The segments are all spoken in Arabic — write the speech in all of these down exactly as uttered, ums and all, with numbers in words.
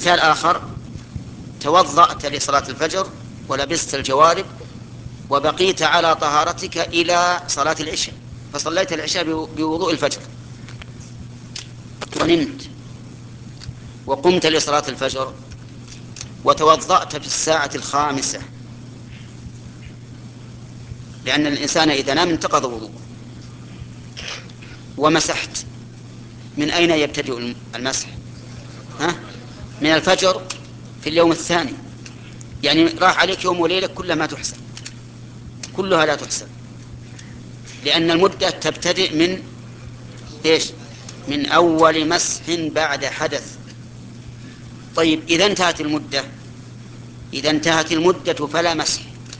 مثال آخر: توضأت لصلاة الفجر ولبست الجوارب وبقيت على طهارتك إلى صلاة العشاء، فصليت العشاء بوضوء الفجر ونمت، وقمت لصلاة الفجر وتوضأت في الساعة الخامسة، لأن الإنسان إذا نام انتقض وضوءه، ومسحت. من أين يبتدئ المسح؟ ها؟ من الفجر في اليوم الثاني، يعني راح عليك يوم وليلة كلها ما تحسب، كلها لا تحسب، لأن المدة تبتدئ من إيش؟ من أول مسح بعد حدث. طيب إذا انتهت المدة إذا انتهت المدة فلا مسح،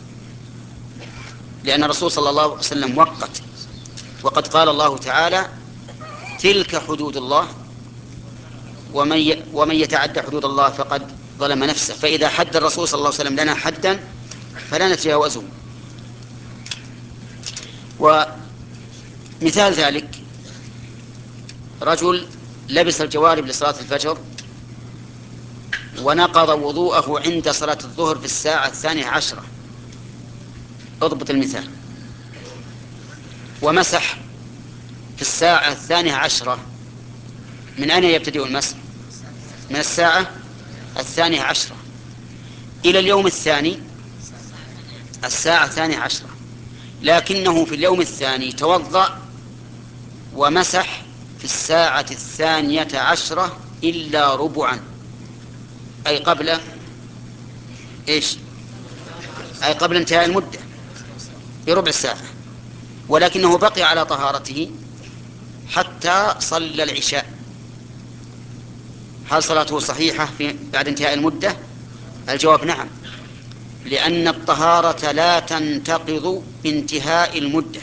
لأن الرسول صلى الله عليه وسلم وقت، وقد قال الله تعالى: تلك حدود الله ومن ومن يتعدى حدود الله فقد ظلم نفسه. فإذا حد الرسول صلى الله عليه وسلم لنا حدا فلا نتجاوزه. ومثال ذلك: رجل لبس الجوارب لصلاة الفجر ونقض وضوءه عند صلاة الظهر في الساعة الثانية عشرة، اضبط المثال، ومسح في الساعة الثانية عشرة. من أين يبتدئ المسح؟ من الساعة الثانية عشرة إلى اليوم الثاني الساعة الثانية عشرة، لكنه في اليوم الثاني توضأ ومسح في الساعة الثانية عشرة إلا ربعا، أي قبل إيش؟ أي قبل انتهاء المدة بربع ساعة، ولكنه بقي على طهارته حتى صلى العشاء. هل صلاته صحيحة في بعد انتهاء المدة؟ الجواب نعم، لأن الطهارة لا تنتقض بانتهاء المدة.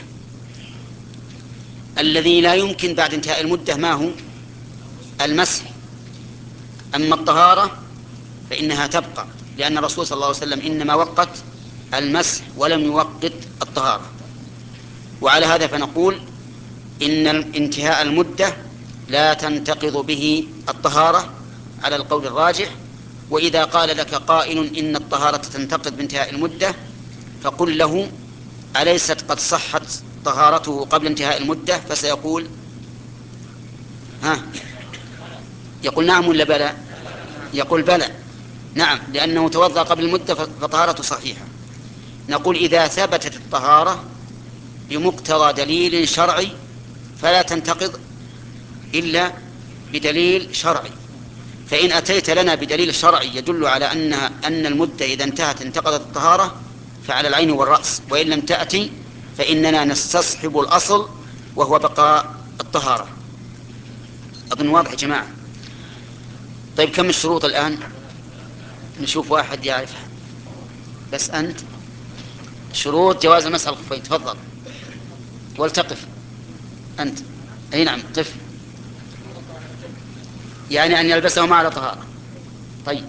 الذي لا يمكن بعد انتهاء المدة ما هو؟ المسح. أما الطهارة فإنها تبقى، لأن الرسول صلى الله عليه وسلم إنما وقت المسح ولم يوقت الطهارة. وعلى هذا فنقول إن انتهاء المدة لا تنتقض به الطهارة على القول الراجح. وإذا قال لك قائل إن الطهارة تنتقض بانتهاء المدة، فقل له: أليست قد صحت طهارته قبل انتهاء المدة؟ فسيقول ها يقول نعم ولا بلى؟ يقول بلى، نعم، لأنه توضأ قبل المدة فطهارته صحيحة. نقول: إذا ثبتت الطهارة بمقتضى دليل شرعي فلا تنتقض إلا بدليل شرعي. فإن أتيت لنا بدليل شرعي يدل على أن أن المدة إذا انتهت انتقضت الطهارة فعلى العين والرأس، وإن لم تأتي فإننا نستصحب الأصل وهو بقاء الطهارة. أظن واضح يا جماعة. طيب كم الشروط الآن؟ نشوف واحد يعرفها. بس أنت شروط جواز مسح الخفين، تفضل والتقف أنت. أي نعم، قف. يعني أن يلبسهما على طهارة. طيب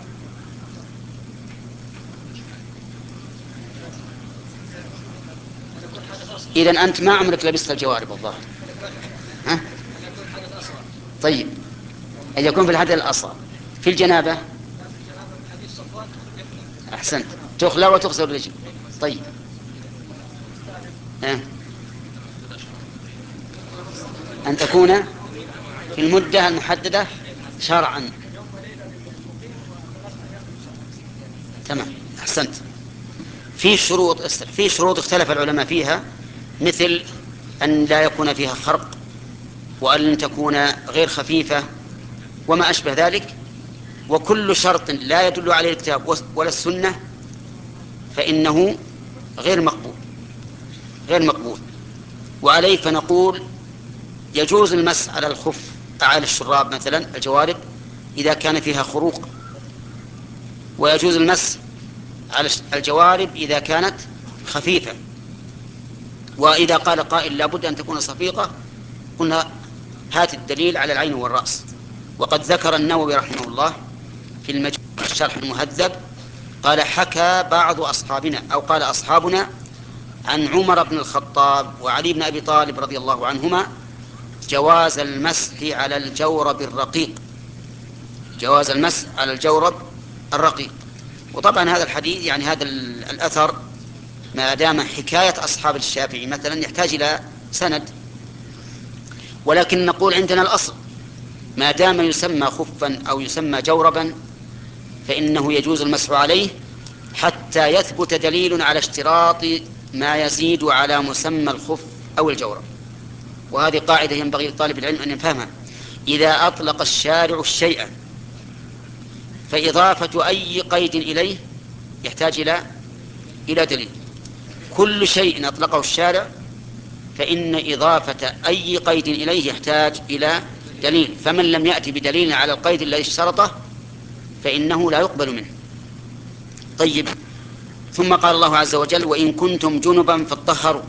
إذن أنت ما عمرك لبست الجوارب الظاهر. ها؟ طيب أن يكون في الحدث الأصغر. في الجنابة أحسنت، تخلع وتغسل الرجل. طيب ها؟ أن تكون في المدة المحددة شرعا. تمام، أحسنت. في شروط في شروط اختلف العلماء فيها، مثل أن لا يكون فيها خرق، وأن تكون غير خفيفة، وما أشبه ذلك. وكل شرط لا يدل عليه الكتاب ولا السنة فإنه غير مقبول غير مقبول وعليه فنقول: يجوز المسح على الخف على الشراب مثلا الجوارب إذا كان فيها خروق، ويجوز المسح على الجوارب إذا كانت خفيفة. وإذا قال قائل لابد أن تكون صفيقة، قلنا: هات الدليل على العين والرأس. وقد ذكر النووي رحمه الله في المجموع الشرح المهذب، قال: حكى بعض أصحابنا أو قال أصحابنا عن عمر بن الخطاب وعلي بن أبي طالب رضي الله عنهما جواز المسح على الجورب الرقيق. جواز المسح على الجورب الرقيق. وطبعا هذا الحديث يعني هذا الأثر ما دام حكاية أصحاب الشافعي مثلا يحتاج إلى سند، ولكن نقول عندنا الأصل ما دام يسمى خفا أو يسمى جوربا فإنه يجوز المسح عليه حتى يثبت دليل على اشتراط ما يزيد على مسمى الخف أو الجورب. وهذه قاعدة ينبغي لطالب العلم أن يفهمها. إذا أطلق الشارع الشيء فإضافة أي قيد إليه يحتاج إلى إلى دليل. كل شيء أطلقه الشارع فإن إضافة أي قيد إليه يحتاج إلى دليل، فمن لم يأتي بدليل على القيد الذي اشترطه فإنه لا يقبل منه. طيب، ثم قال الله عز وجل: وإن كنتم جنبا فاطهروا.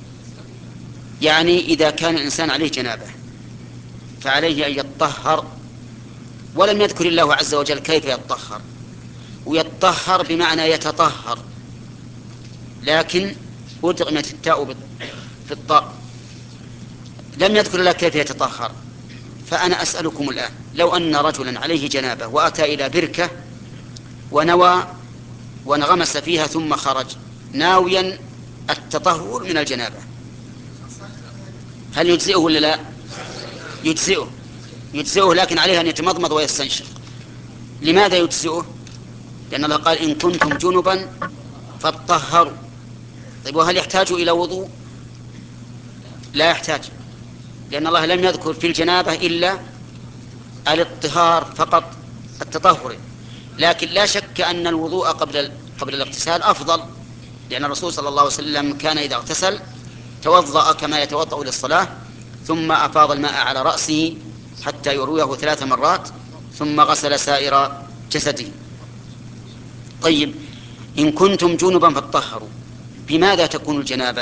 يعني إذا كان الإنسان عليه جنابه فعليه أن يطهر، ولم يذكر الله عز وجل كيف يطهر. ويطهر بمعنى يتطهر، لكن أدغمت التاء في الطاء، لم يذكر الله كيف يتطهر. فأنا أسألكم الآن، لو أن رجلا عليه جنابه وأتى إلى بركة ونوى وانغمس فيها ثم خرج ناويا التطهر من الجنابة، هل يجزئه ولا لا؟ يجزئه يجزئه لكن عليه أن يتمضمض ويستنشق. لماذا يجزئه؟ لأن الله قال: إن كنتم جنبا فاطهروا. طيب، وهل يحتاج إلى وضوء؟ لا يحتاج، لأن الله لم يذكر في الجنابة إلا الاطهار فقط، التطهر. لكن لا شك أن الوضوء قبل قبل الاغتسال أفضل، لأن الرسول صلى الله عليه وسلم كان إذا اغتسل توضأ كما يتوضأ للصلاة، ثم أفاض الماء على رأسه حتى يرويه ثلاث مرات، ثم غسل سائر جسده. طيب، إن كنتم جنبا فاطهروا، بماذا تكون الجنابة؟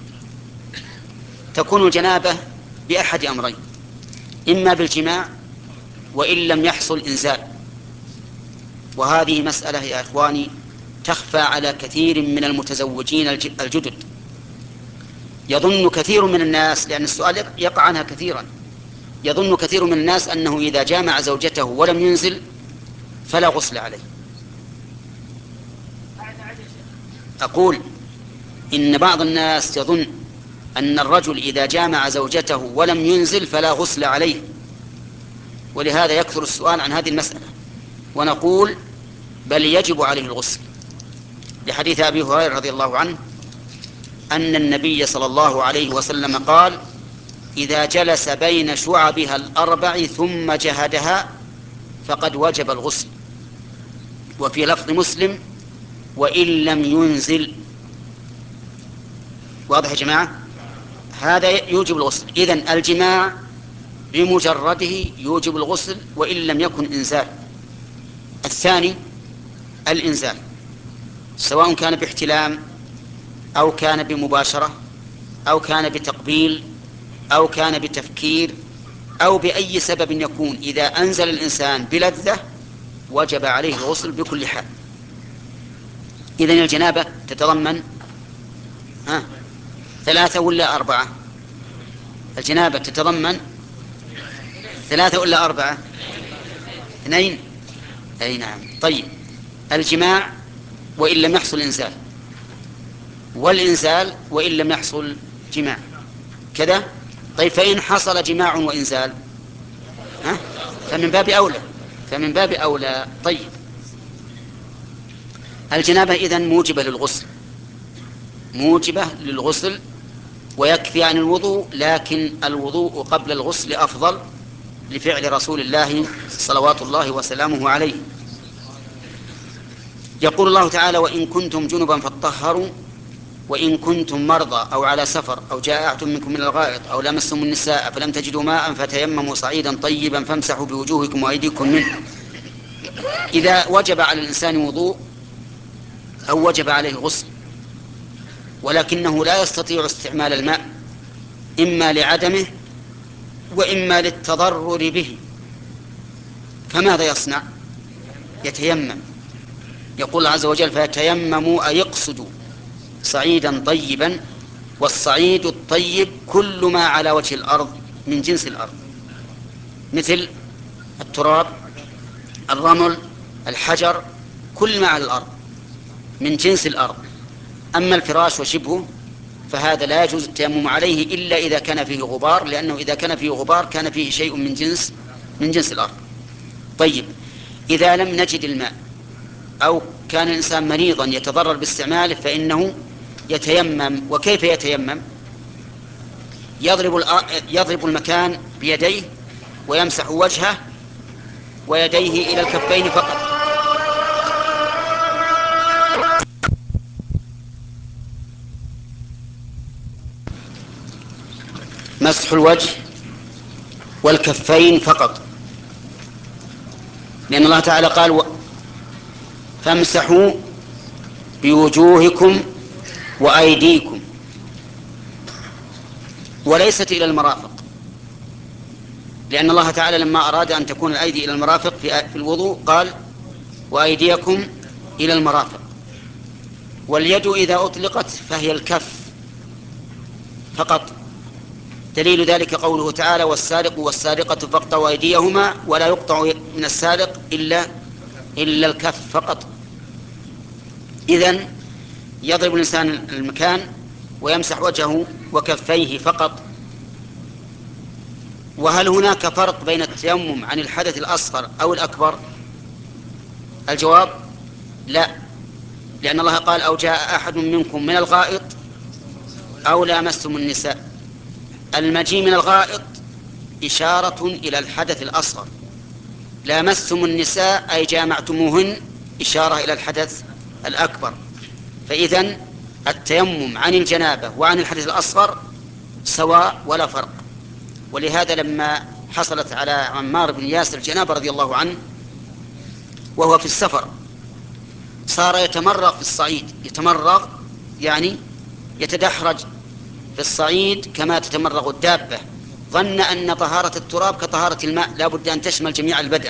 تكون الجنابة بأحد أمرين: إما بالجماع وإن لم يحصل إنزال. وهذه مسألة يا إخواني تخفى على كثير من المتزوجين الجدد. يظن كثير من الناس، لأن السؤال يقع عنها كثيرا، يظن كثير من الناس أنه إذا جامع زوجته ولم ينزل فلا غسل عليه. أقول إن بعض الناس يظن أن الرجل إذا جامع زوجته ولم ينزل فلا غسل عليه، ولهذا يكثر السؤال عن هذه المسألة. ونقول بل يجب عليه الغسل، لحديث أبي هريرة رضي الله عنه أن النبي صلى الله عليه وسلم قال: إذا جلس بين شعبها الأربع ثم جهدها فقد وجب الغسل. وفي لفظ مسلم: وإن لم ينزل. واضح يا جماعة؟ هذا يوجب الغسل. إذن الجماع بمجرده يوجب الغسل وإن لم يكن إنزال. الثاني الإنزال، سواء كان باحتلام أو كان بمباشرة أو كان بتقبيل أو كان بتفكير أو بأي سبب يكون، إذا أنزل الإنسان بلذة وجب عليه الغسل بكل حال. إذن الجنابة تتضمن ها ثلاثة ولا أربعة؟ الجنابة تتضمن ثلاثة ولا أربعة؟ اثنين. أي نعم. طيب، الجماع وإن لم يحصل إنزال، والإنزال وإن لم يحصل جماع كذا. طيب، فإن حصل جماع وإنزال ها؟ فمن باب أولى فمن باب أولى. طيب، الجنابة إذن موجبة للغسل موجبة للغسل ويكفي عن الوضوء، لكن الوضوء قبل الغسل أفضل لفعل رسول الله صلوات الله وسلامه عليه. يقول الله تعالى: وإن كنتم جنبا فاطهروا وإن كنتم مرضى أو على سفر أو جاء أحد منكم من الغائط أو لمستم النساء فلم تجدوا ماء فتيمموا صعيدا طيبا فامسحوا بوجوهكم وأيديكم منه. إذا وجب على الإنسان وضوء أو وجب عليه الغسل ولكنه لا يستطيع استعمال الماء، إما لعدمه وإما للتضرر به، فماذا يصنع؟ يتيمم. يقول الله عز وجل: فيتيمموا أي يقصدوا صعيدا طيبا. والصعيد الطيب كل ما على وجه الأرض من جنس الأرض، مثل التراب الرمل، الحجر، كل ما على الأرض من جنس الأرض. أما الفراش وشبهه فهذا لا يجوز التيمم عليه إلا إذا كان فيه غبار، لأنه إذا كان فيه غبار كان فيه شيء من جنس من جنس الأرض. طيب، إذا لم نجد الماء أو كان الإنسان مريضا يتضرر باستعماله فإنه يتيمم. وكيف يتيمم؟ يضرب يضرب المكان بيديه ويمسح وجهه ويديه إلى الكفين فقط. مسح الوجه والكفين فقط، لأن الله تعالى قال: فامسحوا بوجوهكم وأيديكم، وليست إلى المرافق، لأن الله تعالى لما أراد أن تكون الأيدي إلى المرافق في الوضوء قال: وأيديكم إلى المرافق. واليد إذا أطلقت فهي الكف فقط. دليل ذلك قوله تعالى: والسارق والسارقة فاقطعوا أيديهما ولا يقطع من السارق إلا إلا الكف فقط. إذن يضرب الإنسان المكان ويمسح وجهه وكفيه فقط. وهل هناك فرق بين التيمم عن الحدث الأصغر أو الأكبر؟ الجواب: لا، لأن الله قال: أو جاء أحد منكم من الغائط أو لامستم النساء. المجيء من الغائط إشارة إلى الحدث الأصغر، لامستم النساء أي جامعتموهن إشارة إلى الحدث الأكبر. فإذن التيمم عن الجنابة وعن الحدث الأصغر سواء ولا فرق. ولهذا لما حصلت على عمار بن ياسر الجنابة رضي الله عنه وهو في السفر صار يتمرغ في الصعيد، يتمرغ يعني يتدحرج في الصعيد كما تتمرغ الدابة، ظن أن طهارة التراب كطهارة الماء لا بد أن تشمل جميع البدن.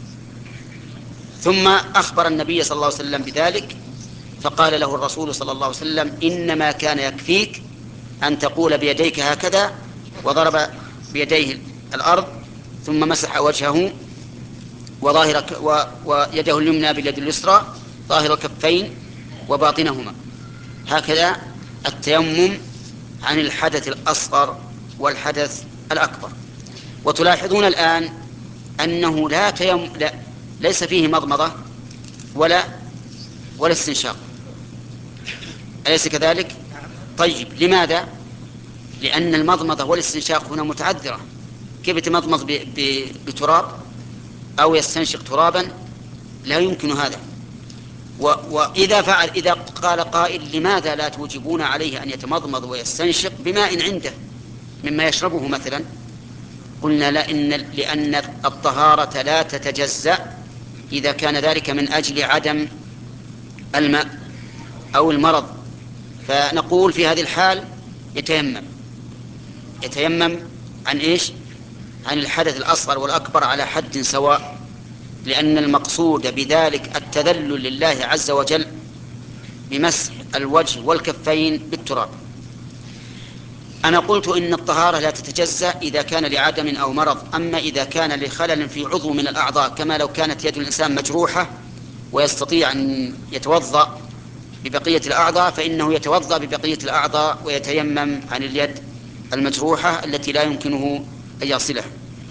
ثم أخبر النبي صلى الله عليه وسلم بذلك، فقال له الرسول صلى الله عليه وسلم: إنما كان يكفيك أن تقول بيديك هكذا، وضرب بيديه الأرض ثم مسح وجهه وظاهر ويده اليمنى باليد اليسرى ظاهر الكفين وباطنهما. هكذا التيمم عن الحدث الأصغر والحدث الأكبر. وتلاحظون الآن أنه لا تيم... لا ليس فيه مضمضة ولا ولا استنشاق، أليس كذلك؟ طيب، لماذا؟ لأن المضمضة والاستنشاق هنا متعذرة. كيف يتمضمض ب... ب... بتراب أو يستنشق ترابا؟ لا يمكن هذا. و... وإذا فعل إذا قال قائل: لماذا لا توجبون عليه أن يتمضمض ويستنشق بماء عنده مما يشربه مثلا؟ قلنا: لا، إن لأن الطهارة لا تتجزأ إذا كان ذلك من أجل عدم الماء أو المرض. فنقول في هذه الحال يتيمم يتيمم عن إيش؟ عن الحدث الأصغر والأكبر على حد سواء، لأن المقصود بذلك التذلل لله عز وجل بمسح الوجه والكفين بالتراب. أنا قلت إن الطهارة لا تتجزأ إذا كان لعدم أو مرض. أما إذا كان لخلل في عضو من الأعضاء، كما لو كانت يد الإنسان مجروحة ويستطيع أن يتوضأ ببقية الأعضاء، فإنه يتوضأ ببقية الأعضاء ويتيمم عن اليد المجروحة التي لا يمكنه أن يصلها.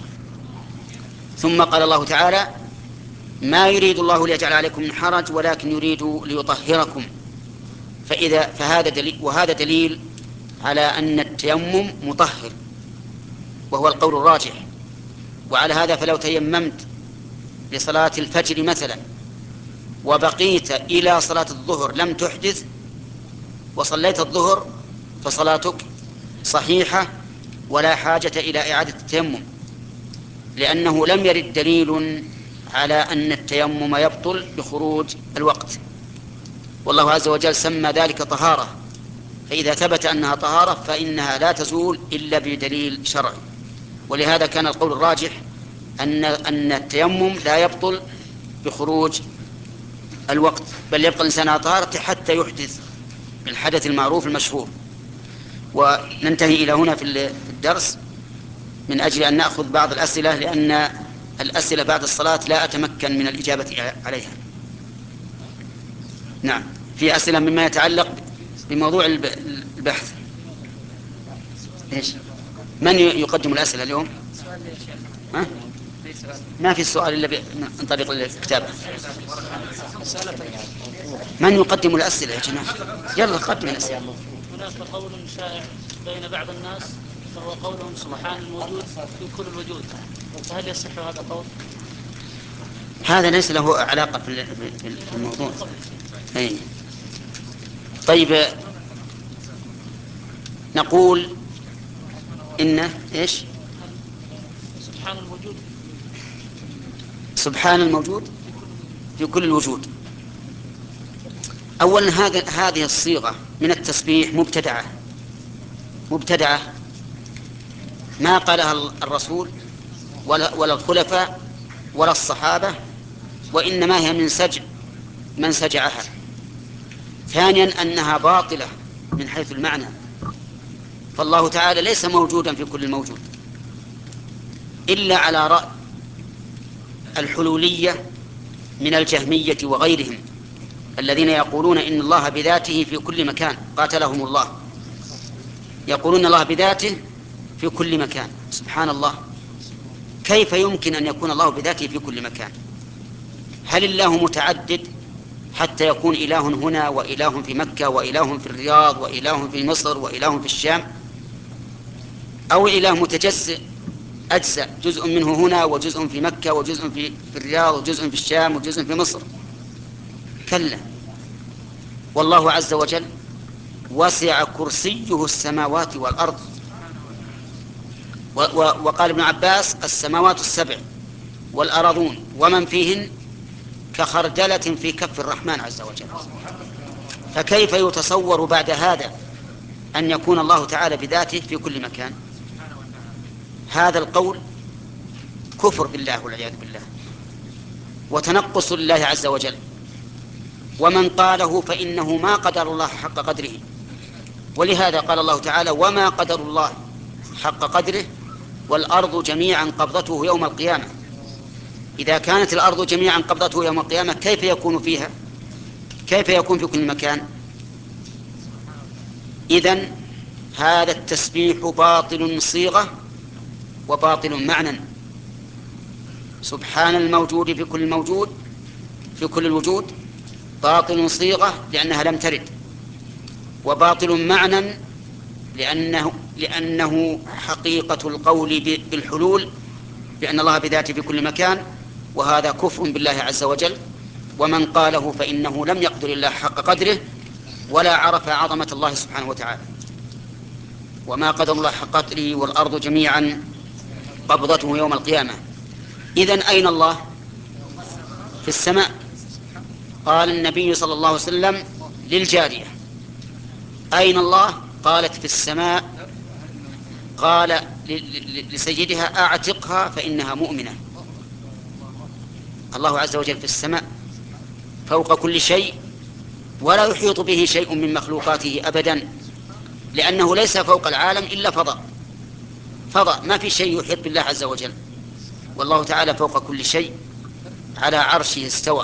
ثم قال الله تعالى: ما يريد الله ليجعل عليكم من حرج ولكن يريد ليطهركم. فإذا فهذا دليل، وهذا دليل على أن التيمم مطهر، وهو القول الراجح. وعلى هذا فلو تيممت لصلاة الفجر مثلا وبقيت إلى صلاة الظهر لم تحدث وصليت الظهر فصلاتك صحيحة ولا حاجة إلى إعادة التيمم، لأنه لم يرد دليل على أن التيمم يبطل بخروج الوقت، والله عز وجل سمى ذلك طهارة. فإذا ثبت أنها طهارة فإنها لا تزول إلا بدليل شرعي. ولهذا كان القول الراجح أن أن التيمم لا يبطل بخروج الوقت، بل يبقى الإنسان على طهارته حتى يحدث الحدث المعروف المشهور. وننتهي إلى هنا في الدرس من أجل أن نأخذ بعض الأسئلة، لأن الأسئلة بعد الصلاة لا أتمكن من الإجابة عليها. نعم، في أسئلة مما يتعلق بموضوع البحث. إيش؟ من يقدم الأسئلة اليوم؟ ها؟ ما في سؤال إلا من طريق الكتابة. من يقدم الأسئلة يا جماعة؟ يلا قدم الأسئلة. هناك قول شائع بين بعض الناس فهو قولهم سبحان الوجود في كل الوجود، فهل يصح هذا القول؟ هذا ليس له علاقة في الموضوع. أي. طيب، نقول إن إيش؟ سبحان الموجود سبحان الموجود في كل الوجود. أولا هذا هذه الصيغة من التسبيح مبتدعة مبتدعة ما قالها الرسول ولا, ولا الخلفاء ولا الصحابة، وإنما هي من سجع من سجعها. ثانيا أنها باطلة من حيث المعنى، فالله تعالى ليس موجودا في كل الموجود إلا على رأي الحلولية من الجهمية وغيرهم الذين يقولون إن الله بذاته في كل مكان، قاتلهم الله، يقولون الله بذاته في كل مكان. سبحان الله، كيف يمكن أن يكون الله بذاته في كل مكان؟ هل الله متعدد حتى يكون إله هنا وإله في مكة وإله في الرياض وإله في مصر وإله في الشام، أو إله متجزئ أجزاء، جزء منه هنا وجزء في مكة وجزء في الرياض وجزء في الشام وجزء في مصر؟ كلا، والله عز وجل وسع كرسيه السماوات والأرض. وقال ابن عباس: السماوات السبع والأرضون ومن فيهن كخردلة في كف الرحمن عز وجل. فكيف يتصور بعد هذا أن يكون الله تعالى بذاته في كل مكان؟ هذا القول كفر بالله والعياذ بالله وتنقص لله عز وجل، ومن قاله فإنه ما قدر الله حق قدره. ولهذا قال الله تعالى: وما قدر الله حق قدره والأرض جميعا قبضته يوم القيامة. إذا كانت الأرض جميعا قبضته يوم القيامة كيف يكون فيها؟ كيف يكون في كل مكان؟ إذن هذا التسبيح باطل صيغة وباطل معنى. سبحان الموجود في كل الموجود في كل الوجود باطل صيغة لأنها لم ترد، وباطل معنى لأنه, لأنه حقيقة القول بالحلول بأن الله بذاته في كل مكان، وهذا كفر بالله عز وجل. ومن قاله فإنه لم يقدر الله حق قدره ولا عرف عظمة الله سبحانه وتعالى. وما قدر الله حق قدره والأرض جميعا قبضته يوم القيامة. إذن أين الله؟ في السماء. قال النبي صلى الله عليه وسلم للجارية: أين الله؟ قالت: في السماء. قال لسيدها: أعتقها فإنها مؤمنة. الله عز وجل في السماء فوق كل شيء، ولا يحيط به شيء من مخلوقاته أبدا، لأنه ليس فوق العالم إلا فضاء فضاء ما في شيء يحيط بالله عز وجل. والله تعالى فوق كل شيء على عرشه استوى.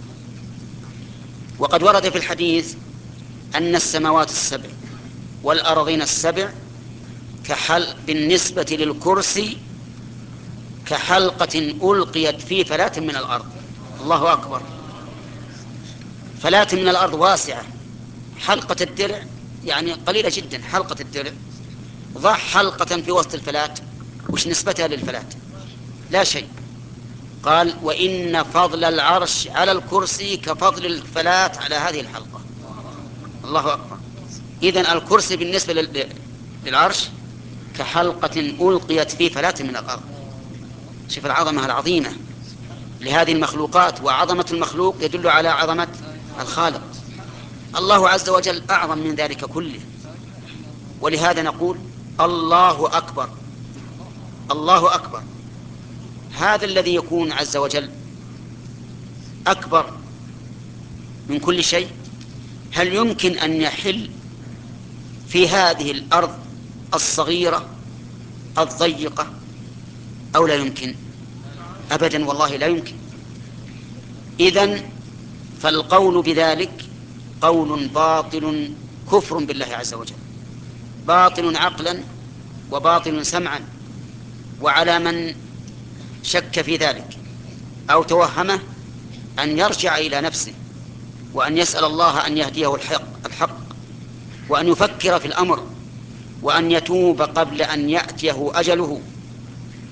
وقد ورد في الحديث أن السماوات السبع والأرضين السبع كحل بالنسبة للكرسي كحلقة ألقيت في فلاة من الأرض. الله أكبر! فلاة من الأرض واسعة، حلقة الدرع يعني قليلة جدا. حلقة الدرع ضع حلقة في وسط الفلاة، وش نسبتها للفلاة؟ لا شيء. قال: وإن فضل العرش على الكرسي كفضل الفلاة على هذه الحلقة. الله أكبر! إذن الكرسي بالنسبة للعرش كحلقة ألقيت في فلاة من الأرض. شوف العظمة العظيمة لهذه المخلوقات، وعظمة المخلوق يدل على عظمة الخالق. الله عز وجل أعظم من ذلك كله. ولهذا نقول: الله أكبر، الله أكبر. هذا الذي يكون عز وجل أكبر من كل شيء، هل يمكن أن يحل في هذه الأرض الصغيرة الضيقة أو لا يمكن؟ أبدا والله لا يمكن. إذن فالقول بذلك قول باطل كفر بالله عز وجل، باطل عقلا وباطل سمعا. وعلى من شك في ذلك أو توهمه أن يرجع إلى نفسه وأن يسأل الله أن يهديه الحق, الحق وأن يفكر في الأمر وأن يتوب قبل أن يأتيه أجله.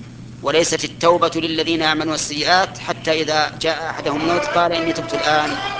وليست التوبة للذين يعملون السيئات حتى إذا جاء أحدهم الموت قال إني تبت الآن